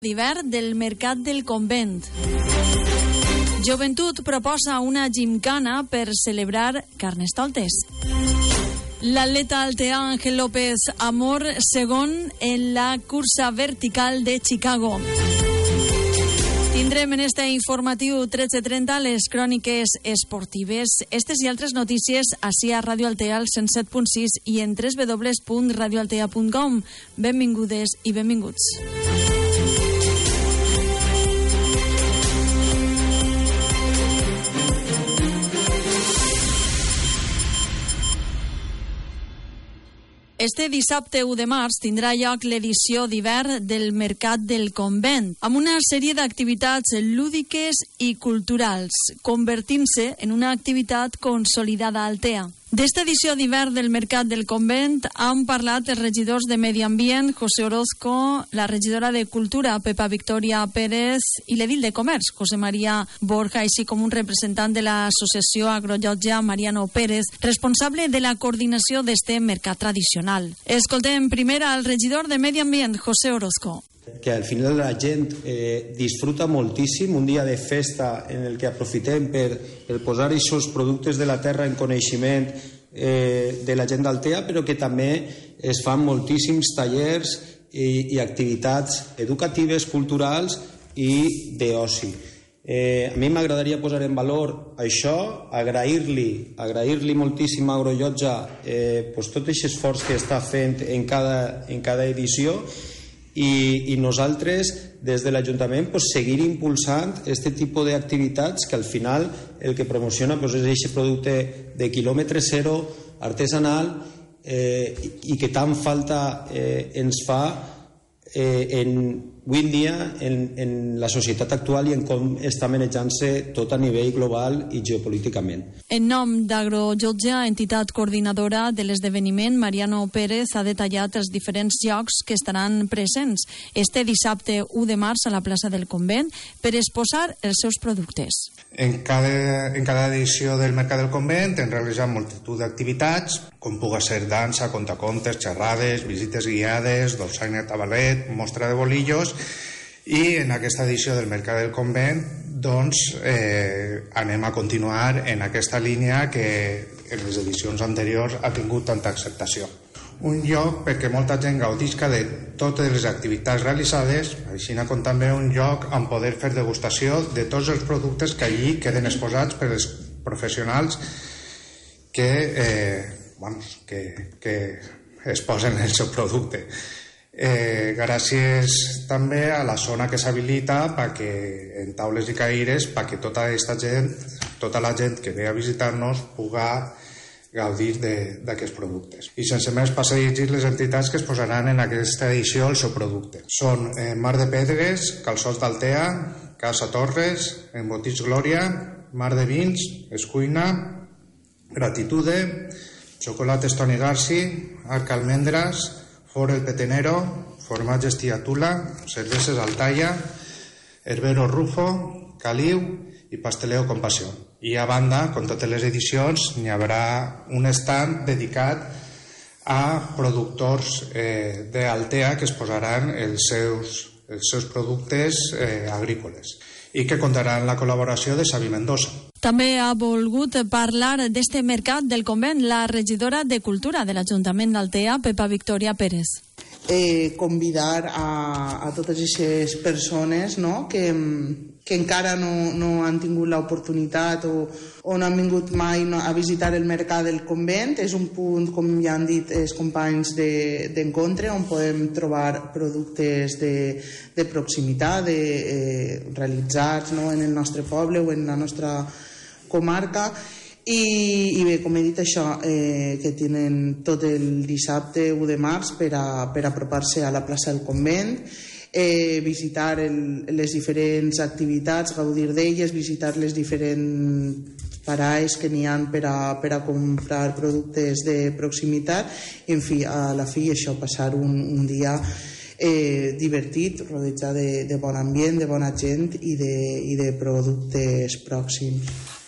d'hivern del Mercat del Convent. Joventut proposa una gimcana per celebrar Carnestoltes. L'atleta alteà Ángel López Amor segon en la cursa vertical de Chicago. Tindrem en este informatiu 13:30 les cròniques esportives. Estes i altres notícies ací a Ràdio Altea al 107.6 i en www.radioaltea.com. Benvingudes i benvinguts. Este dissabte 1 de març tindrà lloc l'edició d'hivern del Mercat del Convent, amb una sèrie d'activitats lúdiques i culturals, convertint-se en una activitat consolidada a Altea. D'esta edició d'hivern del Mercat del Convent han parlat els regidors de Medi Ambient, José Orozco, la regidora de Cultura, Pepa Victoria Pérez, i l'edil de Comerç, José María Borja, així com un representant de l'associació Agrolotja, Mariano Pérez, responsable de la coordinació d'este mercat tradicional. Escoltem primer al regidor de Medi Ambient, José Orozco. Que al final la gent disfruta moltíssim, un dia de festa en el que aprofitem per posar aquests productes de la terra en coneixement de la gent d'Altea, però que també es fan moltíssims tallers i activitats educatives, culturals i d'oci. A mi m'agradaria posar en valor això, agrair-li moltíssim a Agrolotja tot aquest esforç que està fent en cada edició, i nosaltres des de l'Ajuntament seguir impulsant aquest tipus d'activitats que al final el que promociona és aquest producte de quilòmetre zero, artesanal, i que tant falta ens fa avui en dia en la societat actual i en com està manejant-se tot a nivell global i geopolíticament. En nom d'Agrolotja, entitat coordinadora de l'esdeveniment, Mariano Pérez ha detallat els diferents llocs que estaran presents este dissabte 1 de març a la plaça del Convent per exposar els seus productes. En cada edició del Mercat del Convent hem realitzat multitud d'activitats, com puga ser dansa, contacontes, xerrades, visites guiades, dolçaina tabalet, mostra de bolillos, i en aquesta edició del Mercat del Convent anem a continuar en aquesta línia que en les edicions anteriors ha tingut tanta acceptació. Un lloc perquè molta gent gaudisca de totes les activitats realitzades, així com també un lloc on poder fer degustació de tots els productes que allí queden exposats per els professionals que exposen el seu producte. Gràcies també a la zona que s'habilita perquè en taules i caires perquè tota la gent que ve a visitar-nos puga gaudir d'aquests productes. I sense més passo a llegir les entitats que es posaran en aquesta edició el seu producte. Són Mar de Pedres, Calçots d'Altea, Casa Torres, Embotits Glòria, Mar de Vins, Escuina, Gratitude, Xocolates Toni Garci, Arc Almendras, Fora el Petenero, Formatges Tiatula, Cerveses Altaya, Herbero Rufo, Caliu i Pasteleo Compassió. I a banda, com totes les edicions, n'hi haurà un stand dedicat a productors d'Altea que es posaran els seus productes agrícoles i que comptaran la col·laboració de Xavi Mendoza. També ha volgut parlar d'este Mercat del Convent la regidora de Cultura de l'Ajuntament d'Altea, Pepa Victoria Pérez. Convidar a totes aquestes persones, no?, que encara no han tingut l'oportunitat o no han vingut mai a visitar el Mercat del Convent. És un punt, com ja han dit els companys, d'encontre on podem trobar productes de proximitat realitzats en el nostre poble o en la nostra comarca. I bé, com he dit això, que tenen tot el dissabte 1 de març per apropar-se a la plaça del Convent, visitar les diferents activitats, gaudir d'elles, visitar les diferents parades que n'hi ha per a comprar productes de proximitat i, en fi, a la fi això, passar un dia divertit, rodejat de bon ambient, de bona gent i de productes pròxims.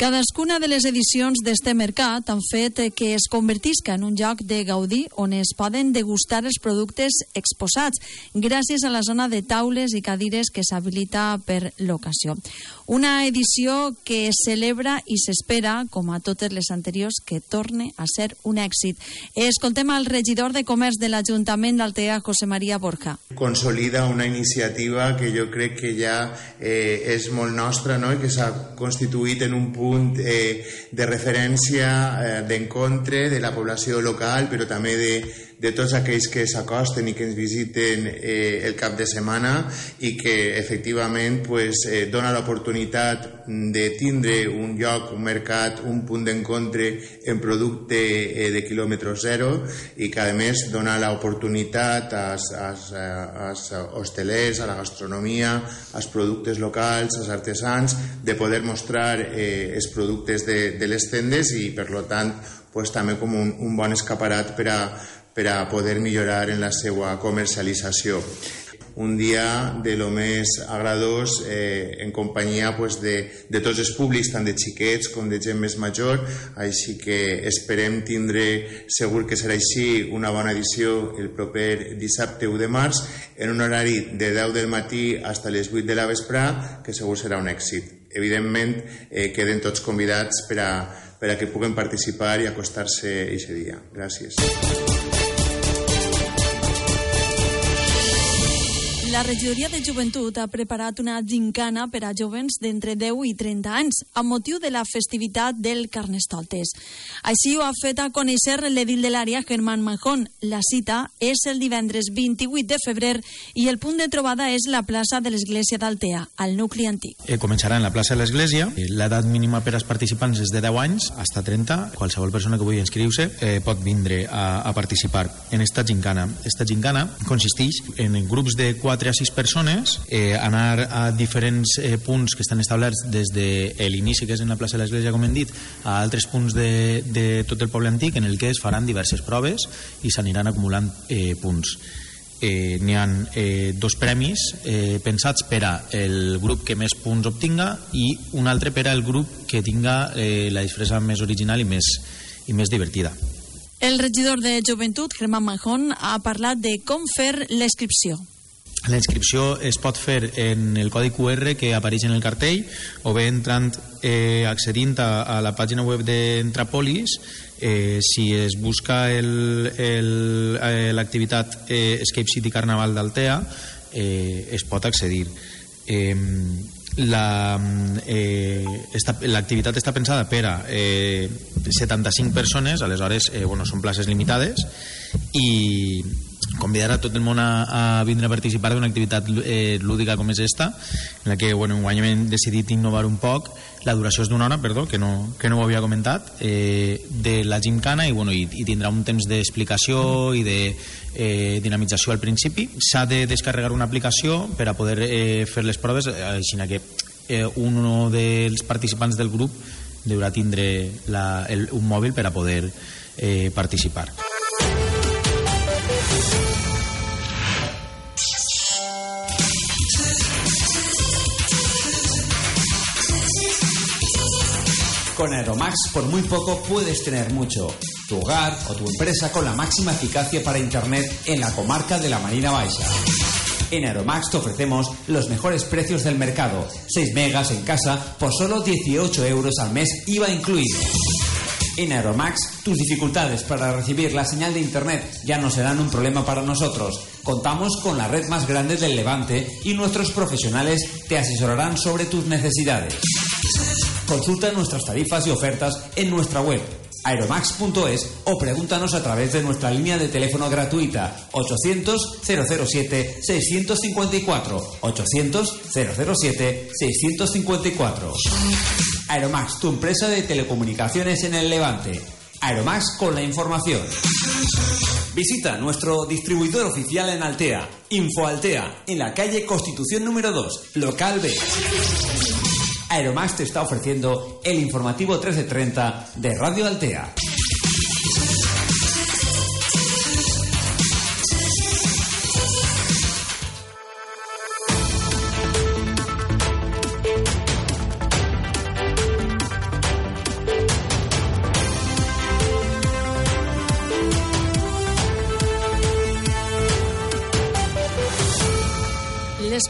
Cadascuna de les edicions d'este mercat han fet que es convertisca en un lloc de gaudir on es poden degustar els productes exposats gràcies a la zona de taules i cadires que s'habilita per l'ocasió. Una edició que es celebra i s'espera, com a totes les anteriors, que torne a ser un èxit. Escoltem al regidor de Comerç de l'Ajuntament d'Altea, José María Borja. Consolida una iniciativa que jo crec que ja és molt nostra, no? I que s'ha constituït en un punt de referència d'encontre de la població local, però també de tots aquells que s'acosten i que ens visiten el cap de setmana i que efectivament dona l'oportunitat de tindre un lloc, un mercat, un punt d'encontre en producte de quilòmetre zero i que a més dona l'oportunitat als hostelers, a la gastronomia, als productes locals, als artesans, de poder mostrar els productes de les tendes i per tant també com un bon escaparat per a poder millorar en la seva comercialització. Un dia de lo més agradós en companyia de tots els públics, tant de xiquets com de gent més major, així que esperem tindre, segur que serà així, una bona edició el proper dissabte 1 de març en un horari de 10 del matí fins a les 8 de la vesprà, que segur serà un èxit. Evidentment, queden tots convidats per a que puguen participar i acostar-se aquest dia. Gràcies. La regidoria de Joventut ha preparat una gincana per a jovens d'entre 10 i 30 anys amb motiu de la festivitat del Carnestoltes. Així ho ha fet a conèixer l'edil de l'àrea, Germán Manjón. La cita és el divendres 28 de febrer i el punt de trobada és la plaça de l'Església d'Altea, al nucli antic. Començarà en la plaça de l'Església. L'edat mínima per als participants és de 10 anys fins a 30. Qualsevol persona que vulgui inscriure-se pot vindre a participar en esta gincana. Esta gincana consisteix en grups de 4 a 6 persones, anar a diferents punts que estan establerts des de l'inici, que és en la plaça de l'Església, com hem dit, a altres punts de tot el poble antic, en el que es faran diverses proves i s'aniran acumulant punts. N'hi ha 2 premis pensats per al grup que més punts obtinga i un altre per al grup que tinga la disfressa més original i més divertida. El regidor de Joventut, Germán Manjón, ha parlat de com fer l'inscripció. La inscripció es pot fer en el codi QR que apareix en el cartell o bé accedint a la pàgina web d'Entrapolis. Si es busca l'activitat Escape City Carnaval d'Altea, es pot accedir. L'activitat està pensada per a 75 persones, aleshores són places limitades, i convidar a tot el món a vindre a participar d'una activitat lúdica com és esta, en la que enguany hem decidit innovar un poc. La duració és d'una hora, perdó, que no ho havia comentat, de la gincana, i tindrà un temps d'explicació i de dinamització al principi. S'ha de descarregar una aplicació per a poder fer les proves, així que un dels participants del grup deurà tindre un mòbil per a poder participar. Con Aeromax, por muy poco puedes tener mucho. Tu hogar o tu empresa con la máxima eficacia para Internet en la comarca de la Marina Baixa. En Aeromax te ofrecemos los mejores precios del mercado. 6 megas en casa por solo 18 euros al mes, IVA incluido. En Aeromax, tus dificultades para recibir la señal de Internet ya no serán un problema para nosotros. Contamos con la red más grande del Levante y nuestros profesionales te asesorarán sobre tus necesidades. Consulta nuestras tarifas y ofertas en nuestra web aeromax.es o pregúntanos a través de nuestra línea de teléfono gratuita 800-007-654 800-007-654. Aeromax, tu empresa de telecomunicaciones en el Levante. Aeromax con la información. Visita nuestro distribuidor oficial en Altea, Infoaltea, en la calle Constitución número 2, local B. Aeromax te está ofreciendo el informativo 13:30 de Radio Altea.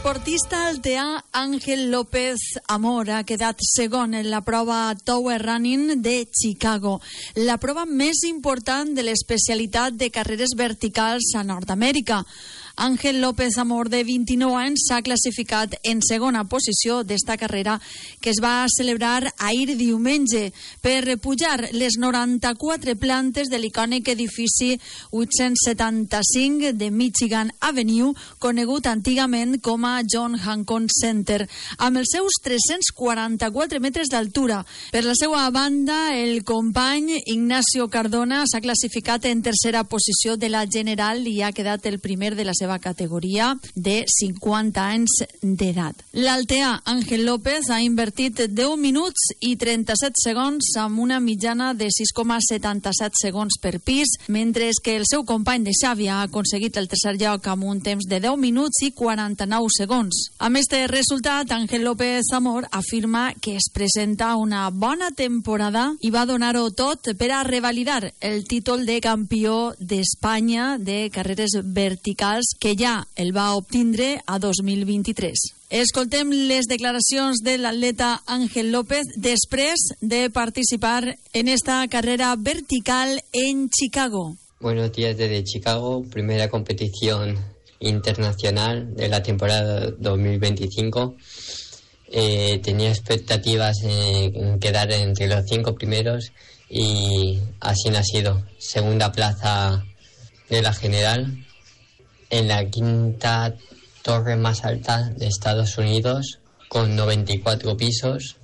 L'esportista alteà Ángel López Amor ha quedat segon en la prova Tower Running de Chicago, la prova més important de l'especialitat de carreres verticals a Nord-Amèrica. Ángel López Amor, de 29 anys, s'ha classificat en segona posició d'esta carrera que es va celebrar ahir diumenge per pujar les 94 plantes de l'icònic edifici 875 de Michigan Avenue, conegut antigament com a John Hancock Center, amb els seus 344 metres d'altura. Per la seva banda, el company Ignacio Cardona s'ha classificat en tercera posició de la general i ha quedat el primer de la seva categoria de 50 anys d'edat. L'alteà Ángel López ha invertit 10 minuts i 37 segons amb una mitjana de 6,77 segons per pis, mentre que el seu company de Xàbia ha aconseguit el tercer lloc amb un temps de 10 minuts i 49 segons. Amb este resultat, Ángel López Amor afirma que es presenta una bona temporada i va donar-ho tot per a revalidar el títol de campió d'Espanya de carreres verticals que ja el va obtindre a 2023. Escoltem les declaracions de l'atleta Ángel López després de participar en esta carrera vertical en Chicago. Buenos días desde Chicago, primera competición internacional de la temporada 2025. Tenía expectativas en quedar entre los 5 primeros y así no ha sido. Segunda plaza de la general, en la quinta torre más alta de Estados Unidos, con 94 pisos,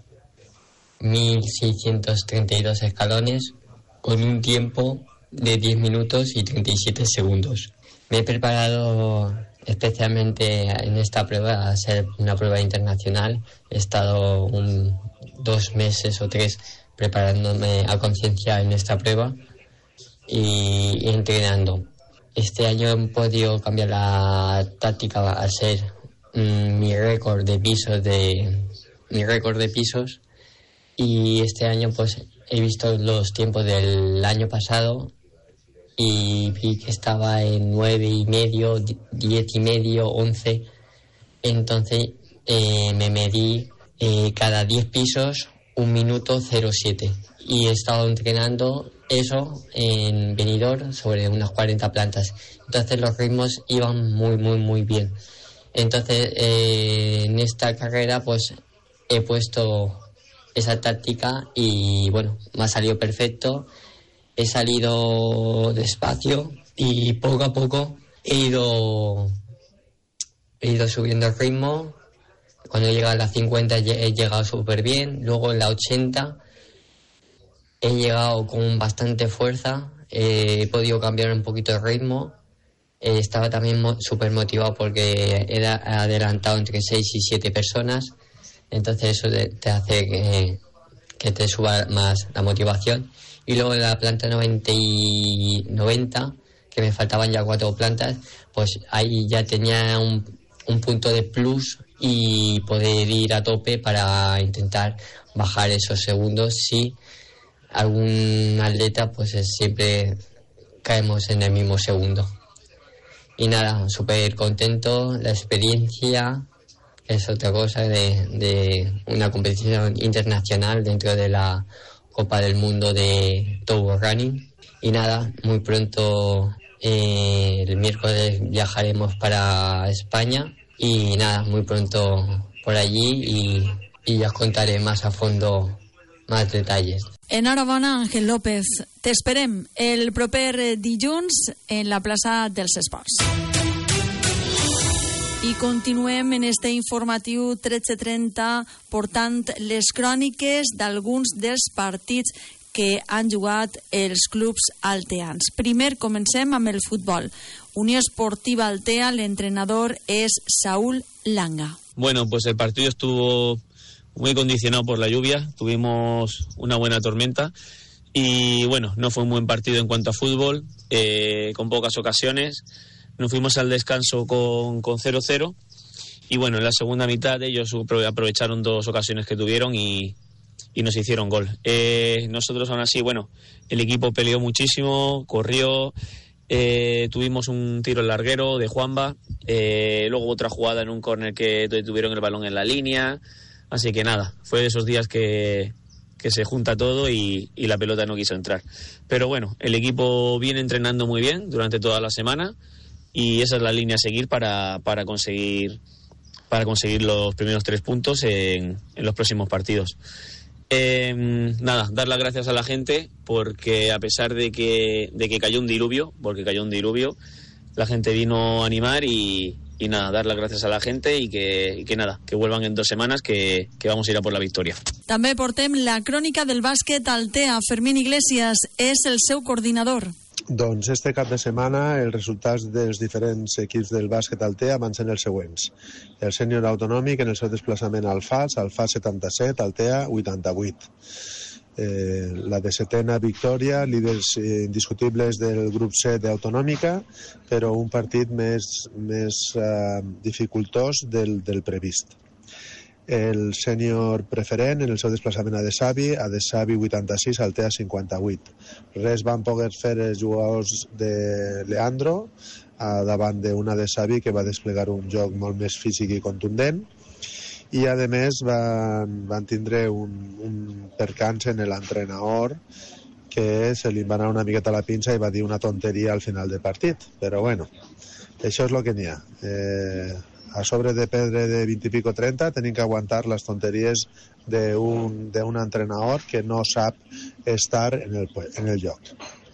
1.632 escalones, con un tiempo de 10 minutos y 37 segundos. Me he preparado especialmente en esta prueba a ser una prueba internacional. He estado 2 meses o 3 preparándome a conciencia en esta prueba y entrenando. Este año he podido cambiar la táctica al ser mi récord de pisos y este año pues he visto los tiempos del año pasado y vi que estaba en 9,5, 10,5, 11. Entonces me medí cada 10 pisos 1 minuto 07 y he estado entrenando eso en Benidorm sobre unas 40 plantas. Entonces los ritmos iban muy bien. Entonces en esta carrera pues he puesto esa táctica y bueno, me ha salido perfecto. He salido despacio y poco a poco he ido subiendo el ritmo. Cuando he llegado a las 50 he llegado súper bien. Luego en la 80 he llegado con bastante fuerza. He podido cambiar un poquito el ritmo. Estaba también súper motivado porque he adelantado entre 6 y 7 personas. Entonces eso te hace que te suba más la motivación. Y luego en la planta 90, que me faltaban ya 4 plantas, pues ahí ya tenía un punto de plus y poder ir a tope para intentar bajar esos segundos. Si algún atleta, pues siempre caemos en el mismo segundo. Y nada, súper contento. La experiencia es otra cosa de una competición internacional dentro de la Copa del Mundo de Tower Running. Y nada, muy pronto el miércoles viajaremos para España y nada, muy pronto por allí y ya os contaré más a fondo más detalles. Enhorabona, Ángel López. T'esperem el proper dilluns en la plaça dels Esports. I continuem en este informatiu 13:30 portant les cròniques d'alguns dels partits que han jugat els clubs alteans. Primer comencem amb el futbol. Unió Esportiva Altea, el entrenador es Saúl Langa. Bueno, pues el partido estuvo muy condicionado por la lluvia, tuvimos una buena tormenta y bueno, no fue un buen partido en cuanto a fútbol, con pocas ocasiones. Nos fuimos al descanso con 0-0 y bueno, en la segunda mitad ellos aprovecharon 2 ocasiones que tuvieron y nos hicieron gol. Nosotros aún así, bueno, el equipo peleó muchísimo, corrió, tuvimos un tiro al larguero de Juanba luego otra jugada en un córner que tuvieron el balón en la línea, así que nada, fue de esos días que se junta todo y la pelota no quiso entrar. Pero bueno, el equipo viene entrenando muy bien durante toda la semana y esa es la línea a seguir para conseguir los primeros 3 puntos en los próximos partidos. Nada, dar las gracias a la gente porque a pesar de que cayó un diluvio, la gente vino a animar y nada, dar las gracias a la gente y que nada, que vuelvan en 2 semanas que vamos a ir a por la victòria. També portem la crònica del bàsquet Altea. Fermín Iglesias és el seu coordinador. Doncs este cap de setmana els resultats dels diferents equips del bàsquet Altea van ser els següents. El sènior autonòmic en el seu desplaçament al FAS 77, Altea 88. La 17a victòria, líders indiscutibles del grup C d'autonòmica, però un partit més dificultós del previst. El sènior preferent en el seu desplaçament a Desavi 86, Altea 58. Res van poder fer els jugadors de Leandro davant d'una Desavi que va desplegar un joc molt més físic i contundent i a més van tindre un percance en l'entrenador que se li va anar una miqueta a la pinça i va dir una tonteria al final del partit, però bueno, això és el que n'hi ha. A sobre de perdre de 20 i pico 30 tenim que aguantar les tonteries d'un entrenador que no sap estar en el lloc.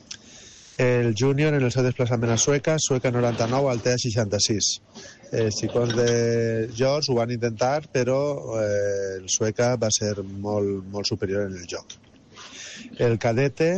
El júnior en el seu desplaçament a Sueca 99, Altea 66. Els xicons de George ho van intentar, però el Sueca va ser molt superior en el joc. El cadete,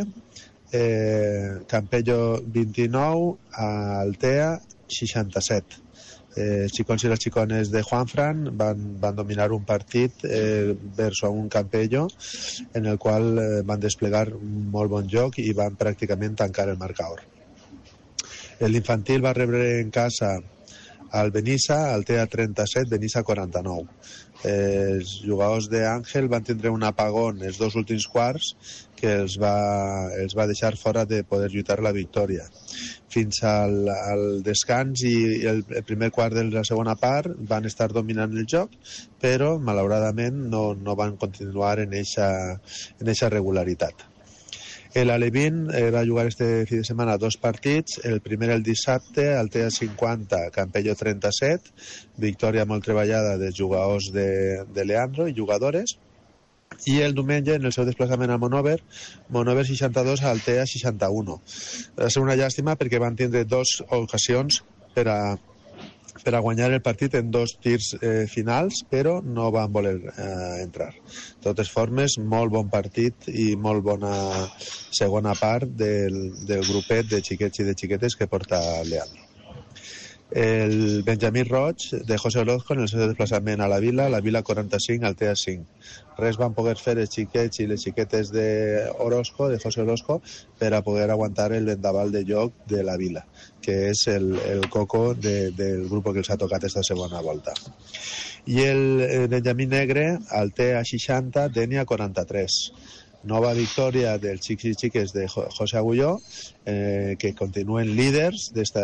Campello 29, Altea 67. Els xicons i les xicones de Juanfran van dominar un partit versus un Campello en el qual van desplegar un molt bon joc i van pràcticament tancar el marcador. L'infantil va rebre en casa al Benissa, Altea 37, Benissa 49. Els jugadors d'Àngel van tindre un apagón els 2 últims quarts que els va deixar fora de poder lluitar la victòria. Fins al descans i el primer quart de la segona part van estar dominant el joc, però malauradament no van continuar en eixa regularitat. L'Alevín va jugar este fi de setmana 2 partits, el primer el dissabte, Altea 50, Campello 37, victòria molt treballada dels jugadors de Leandro i jugadores, i el diumenge en el seu desplaçament a Monover 62, Altea 61. Va ser una llàstima perquè van tindre 2 ocasions per a guanyar el partit en 2 tirs finals, però no van voler entrar. De totes formes, molt bon partit i molt bona segona part del grupet de xiquets i de xiquetes que porta Leandro. El Benjamí Roig de José Orozco en el seu desplaçament a la Vila 45, Altea 5. Res van poder fer els xiquets i les xiquetes de José Orozco, per a poder aguantar el vendaval de joc de la Vila, que és el coco del grup que els ha tocat esta segona volta. I el Benjamí Negre, Altea 60, Dènia 43. Nova victòria dels xics i xiques de José Agulló, que continuen líders d'este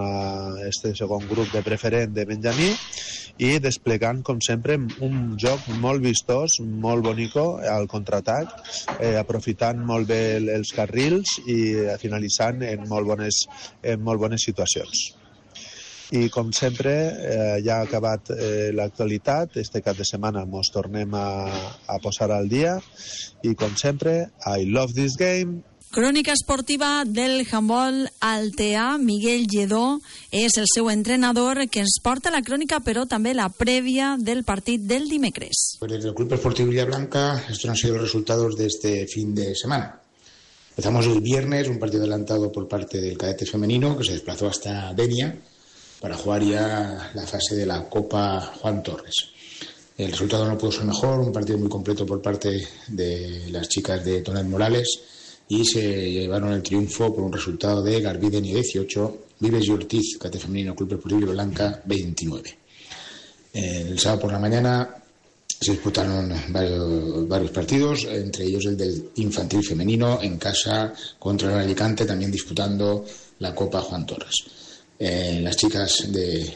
segon grup de preferent de Benjamí i desplegant, com sempre, un joc molt vistós, molt bonico al contraatac, aprofitant molt bé els carrils i finalitzant en molt bones situacions. I com sempre, ja ha acabat l'actualitat, este cap de setmana ens tornem a posar al dia i com sempre, I love this game. Crònica esportiva del handbol Altea. Miguel Lledó és el seu entrenador, que ens porta la crònica però també la prèvia del partit del dimecres. Desde el Club Esportivo Villablanca, estos han sido los resultados de este fin de semana. Empezamos el viernes, un partido adelantado por parte del cadete femenino que se desplazó hasta Denia para jugar ya la fase de la Copa Juan Torres. El resultado no pudo ser mejor, un partido muy completo por parte de las chicas de Tonet Morales y se llevaron el triunfo por un resultado de Garbí Denia 18, Vives y Ortiz, cadete femenino, Club Esportivo Blanca 29. El sábado por la mañana se disputaron varios partidos, entre ellos el del infantil femenino en casa contra el Alicante, también disputando la Copa Juan Torres. Las chicas de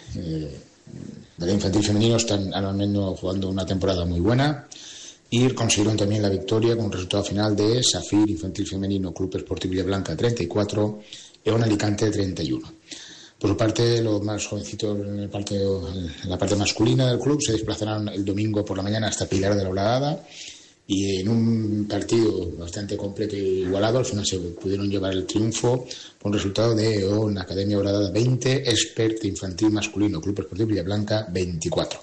la infantil femenino están ahora mismo jugando una temporada muy buena y consiguieron también la victoria con un resultado final de Safir Infantil Femenino Club Esportiu Villablanca 34 y un Alicante 31. Por su parte, los más jovencitos en la parte masculina del club se desplazarán el domingo por la mañana hasta Pilar de la Horadada y en un partido bastante completo e igualado al final se pudieron llevar el triunfo con resultado de una Academia Horadada 20, Expert Infantil Masculino Club Esportiu Villablanca 24.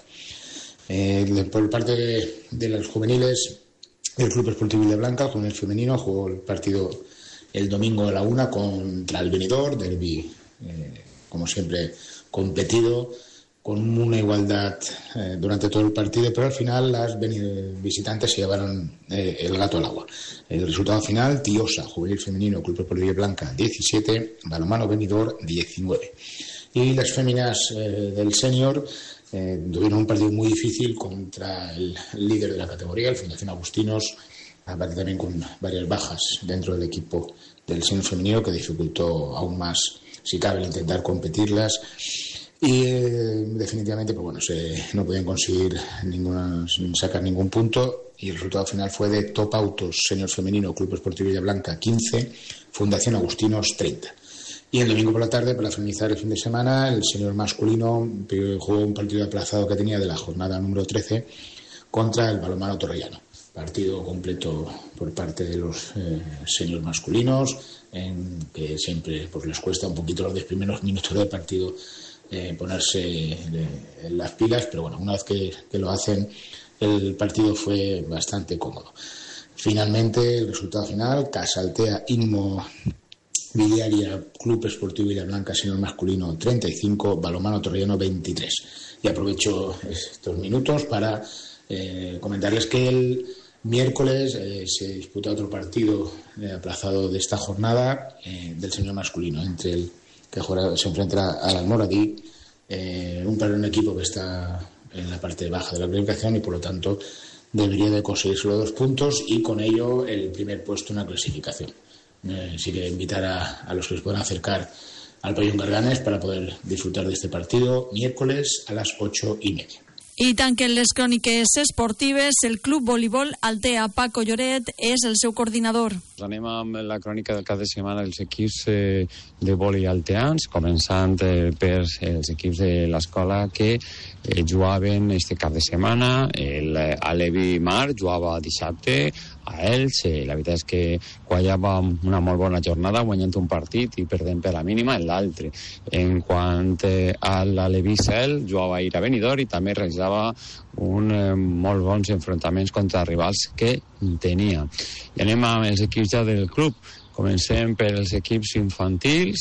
Por parte de los juveniles, el Club Esportiu Villablanca, el juvenil femenino, jugó el partido el domingo a la 1 contra el Benidorm, derbi, como siempre, competido, con una igualdad durante todo el partido, pero al final las visitantes se llevaron el gato al agua. El resultado final, Tiosa, juvenil femenino, Club Esportiu Villablanca 17, Balonmano Benidorm 19. Y las féminas del senior tuvieron un partido muy difícil contra el líder de la categoría, el Fundación Agustinos, aparte también con varias bajas dentro del equipo del senior femenino que dificultó aún más, si cabe, el intentar competirlas. Y definitivamente pues bueno, no podían conseguir sacar ningún punto y el resultado final fue de Top Autos Senior Femenino Club Esportiu Villablanca 15, Fundación Agustinos 30. Y el domingo por la tarde, para finalizar el fin de semana, el senior masculino jugó un partido aplazado que tenía de la jornada número 13 contra el Balonmano Torrellano. Partido completo por parte de los seniors masculinos, en que siempre pues, les cuesta un poquito los 10 primeros minutos del partido ponerse en las pilas, pero bueno, una vez que lo hacen, el partido fue bastante cómodo. Finalmente, el resultado final, Casaltea Inmo Vidiaria Club Esportiu Villablanca senior masculino 35, Balonmano Torrellano 23. Y aprovecho estos minutos para comentarles que el miércoles se disputa otro partido aplazado de esta jornada del senior masculino, entre el que se enfrentará al Almoradí, un equipo que está en la parte baja de la clasificación y por lo tanto debería de conseguir solo 2 puntos y con ello el primer puesto en la clasificación. Así que invitar a los que se puedan acercar al pabellón Garganes para poder disfrutar de este partido miércoles a las 8:30. I tanquen les cròniques esportives, el Club Voleibol Altea. Paco Lloret és el seu coordinador. Anem amb la crònica del cap de setmana dels equips de vòlei alteans, començant per els equips de l'escola que jugaven este cap de setmana. L'Alevi Mar jugava dissabte a Elx. La veritat és que guanyava una molt bona jornada, guanyant un partit i perdent per la mínima en l'altre. En quant a l'Alevi Cel, jugava ahir a Benidorm i també realitzava molt bons enfrontaments contra rivals que tenia. I anem amb els equips ja del club. Comencem per els equips infantils.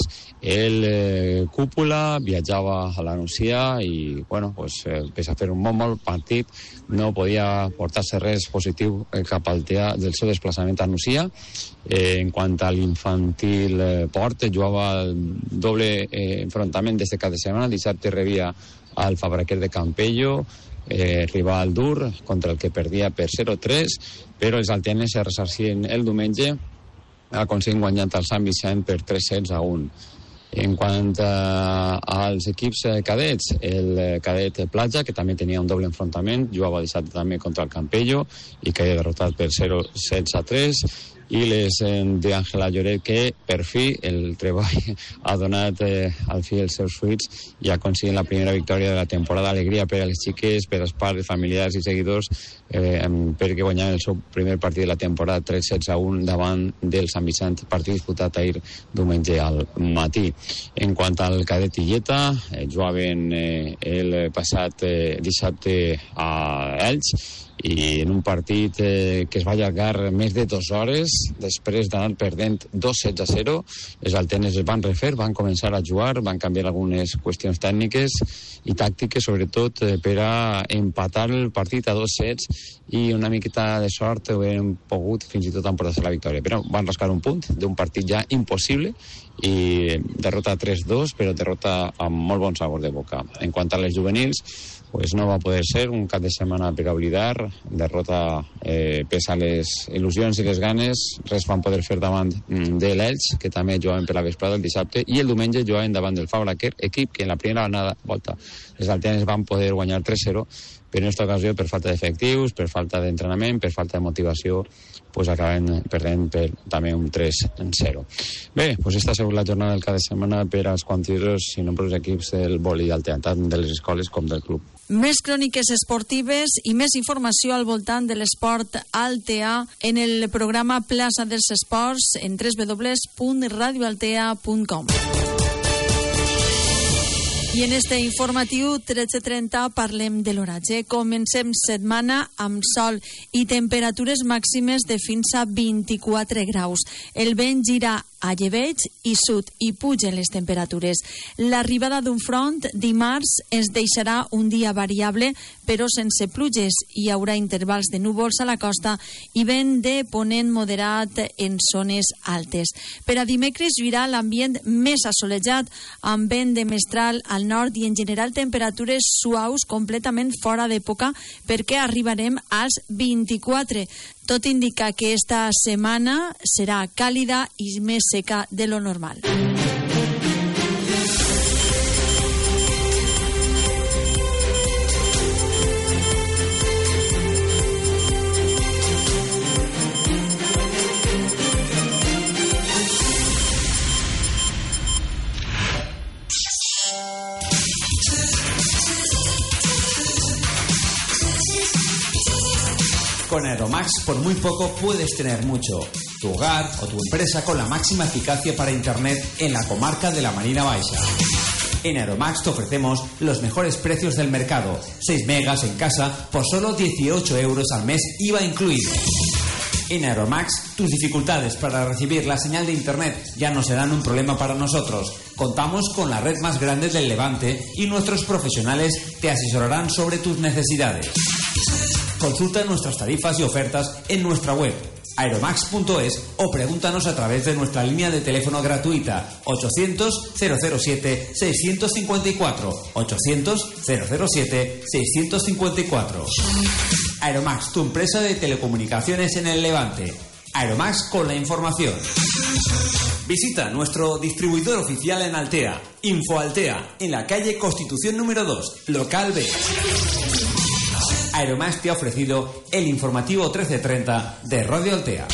El Cúpula viatjava a la Nucia i, bueno, pues, pese a fer un molt partit, no podia portar-se res positiu cap al del seu desplaçament a Nucia. En quant a l'infantil Port, jugava el doble enfrontament d'este cap de setmana. Dissabte rebia al Fabraquer de Campello, rival dur, contra el que perdia per 0-3, però els alteanes se ressarcien el diumenge aconseguint guanyant el Sant Vicent per 3-1. En quant als equips cadets, el cadet Platja, que també tenia un doble enfrontament, jugava dissabte també contra el Campello i caia derrotat per 0-16-3, i les d'Àngela Lloret, que per fi el treball ha donat al fi els seus fruits i ha aconseguit la primera victòria de la temporada. Alegria per a les xiques, per als pares, familiars i seguidors, perquè guanyaven el seu primer partit de la temporada 3-1 davant del Sant Vicent, partit disputat ahir diumenge al matí. En quant al cadet Illeta, jugaven el passat dissabte a Elx i en un partit que es va allargar més de 2 hores després d'anar perdent 2-16-0. Les altenes es van refer, van començar a jugar, van canviar algunes qüestions tècniques i tàctiques, sobretot per a empatar el partit a 2 sets, i una miqueta de sort haurem pogut fins i tot emportar-se la victòria, però van rascar un punt d'un partit ja impossible i derrota 3-2, però derrota amb molt bon sabor de boca. En quant a les juvenils, pues no va a poder ser un cap de setmana per a oblidar. Derrota pesa les il·lusions i les ganes, res van poder fer davant de l'Elx, que també jugaven per la vesprada el dissabte, i el diumenge jugaven davant del Fablaquer, equip que en la primera volta les alteanes van poder guanyar 3-0, però en aquesta ocasió per falta d'efectius, per falta d'entrenament, per falta de motivació, pues acaben perdent per també un 3-0. Bé, pues esta ha sigut la jornada del cap de setmana per als quantiosos i nombrosos equips del vòlei alteà, tant de les escoles com del club. Més cròniques esportives i més informació al voltant de l'esport alteà en el programa Plaça dels Esports en www.radioaltea.com. I en este informatiu 13:30 parlem de l'oratge. Comencem setmana amb sol i temperatures màximes de fins a 24 graus. El vent gira a llebeig i sud i pugen les temperatures. L'arribada d'un front dimarts ens deixarà un dia variable, però sense pluges. Hi haurà intervals de núvols a la costa i vent de ponent moderat en zones altes. Per a dimecres lluirà l'ambient més assolejat, amb vent de mestral al nord i en general temperatures suaus completament fora d'època, perquè arribarem als 24. Tot indica que esta setmana serà càlida i més seca de lo normal. Con Aeromax, por muy poco puedes tener mucho. Tu hogar o tu empresa con la máxima eficacia para Internet en la comarca de la Marina Baixa. En Aeromax te ofrecemos los mejores precios del mercado. 6 megas en casa por solo 18 euros al mes, IVA incluido. En Aeromax, tus dificultades para recibir la señal de Internet ya no serán un problema para nosotros. Contamos con la red más grande del Levante y nuestros profesionales te asesorarán sobre tus necesidades. Consulta nuestras tarifas y ofertas en nuestra web aeromax.es o pregúntanos a través de nuestra línea de teléfono gratuita 800-007-654 800-007-654. Aeromax, tu empresa de telecomunicaciones en el Levante. Aeromax con la información. Visita nuestro distribuidor oficial en Altea, Infoaltea, en la calle Constitución número 2, local B. Aeromax te ha ofrecido el informativo 13:30 de Radio Altea.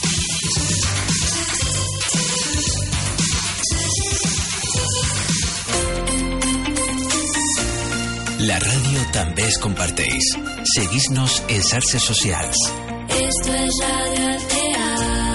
La ràdio també es comparteix. Seguís-nos en xarxes socials. Esto es Radio Altea.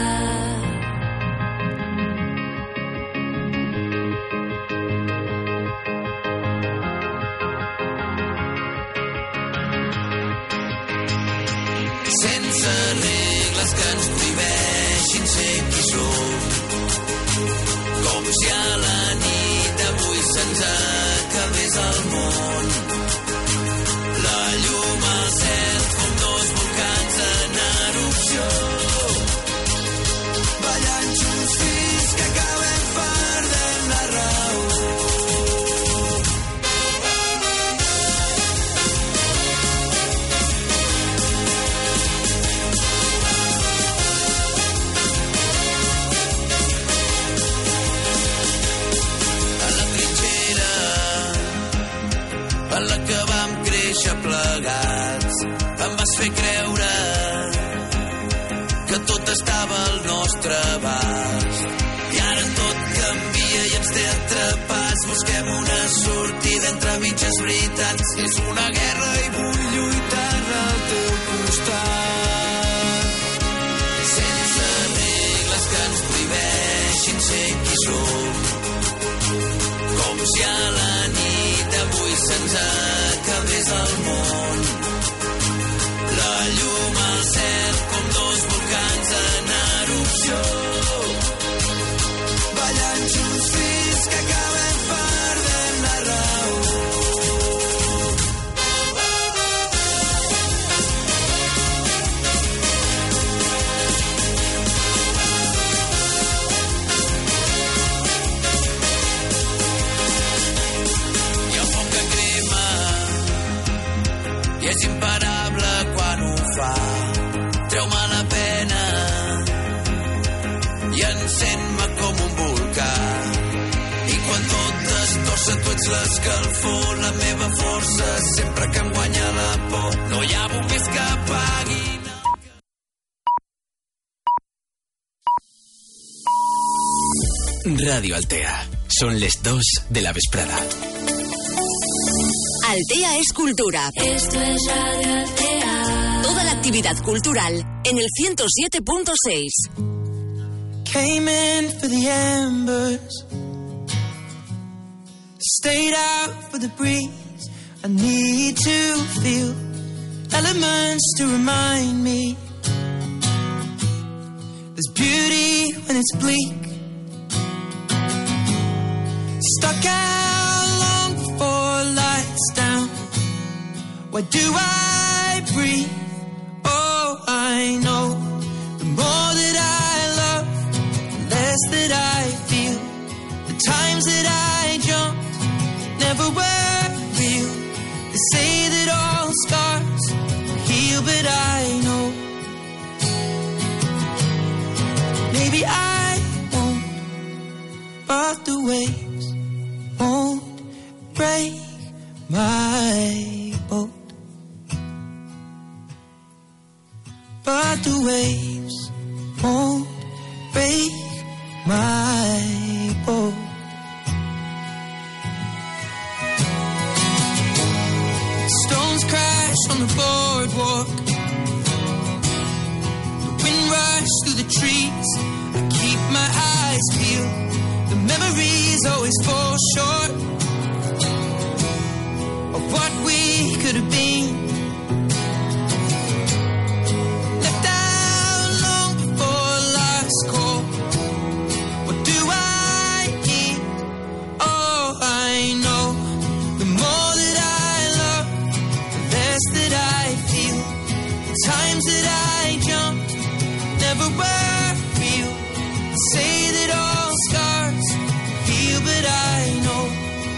Sense regles que ens prohibeixin ser qui som, com si a la nit d'avui se'ns acabés el món. La llum al cel com dos volcans en erupció, ballant junts fins que acabem perdent la raó. En la que vam créixer plegats, em vas fer creure que tot estava al nostre abast. I ara tot canvia i ens té atrapats. Busquem una sortida entre mitges veritats. És una guerra i vull lluitar al teu costat. Sense regles que ens prohibeixin ser qui som, com si a la nit d'avui se'ns acabés el món. La llum al cel com dos volcans en erupció, ballant junts fins que acabem perdent la raó. fa. Treu-me la pena i encén-me com un volcà. I quan tot destorça tu ets l'escalfor, la meva força sempre que em guanya la por. No hi ha bombers que apaguin. Radio Altea. Son les 2 de la vesprada. Altea es cultura. Esto es Radio Altea. Toda la actividad cultural en el 107.6. Came in for the embers, stayed out for the breeze. I need to feel elements to remind me there's beauty when it's bleak. Stuck out long before lights down. Why do I breathe? Oh, I know the more that I love, the less that I feel. The times that I jumped never were real. They say that all scars heal, but I know maybe I won't, but the waves won't break my boat. But the waves won't break my boat. Stones crash on the boardwalk. The wind rushes through the trees. I keep my eyes peeled. The memories always fall short of what we could have been. Left out long before last call. What do I need? Oh, I know the more that I love, the less that I feel. The times that I jumped never were real. Say that all scars heal, but I know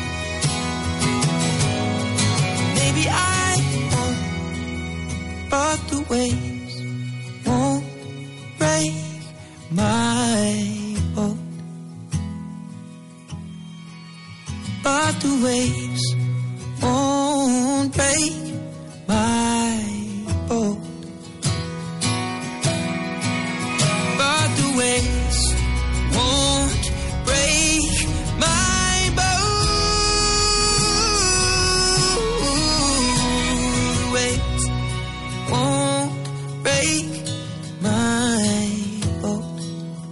maybe I won't, but the waves won't break my boat. But the waves won't break my boat. But the waves won't break my boat. The waves won't break my boat.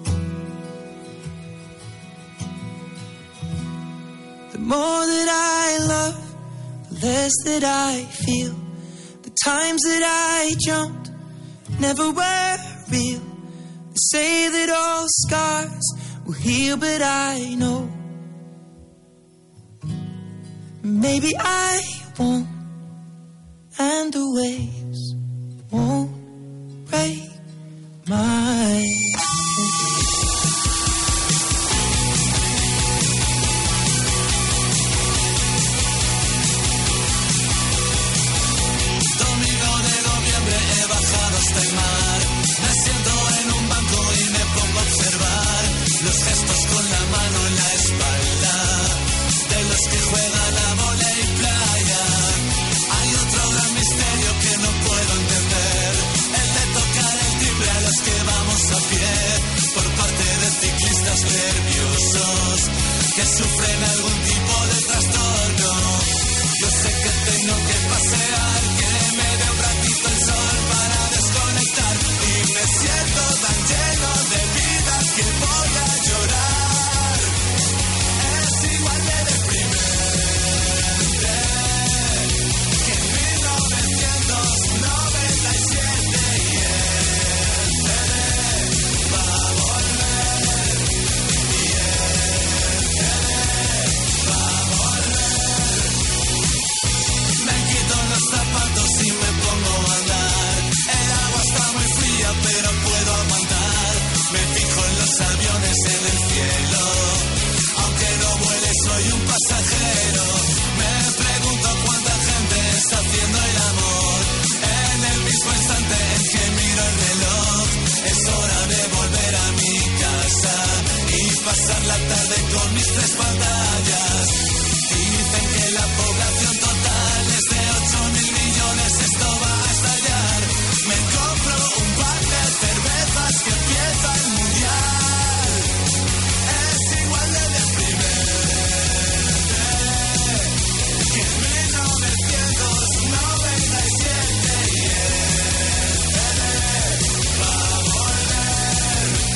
The more that I love, the less that I feel. The times that I jumped never were real. They say that all scars will heal, but I know maybe I won't, and the waves won't break my Domingo de noviembre he bajado hasta el mar. Me siento en un banco y me pongo a observar los gestos con la mano en la espalda de los que juegan a vóley playa. Hay otro gran misterio que no puedo tres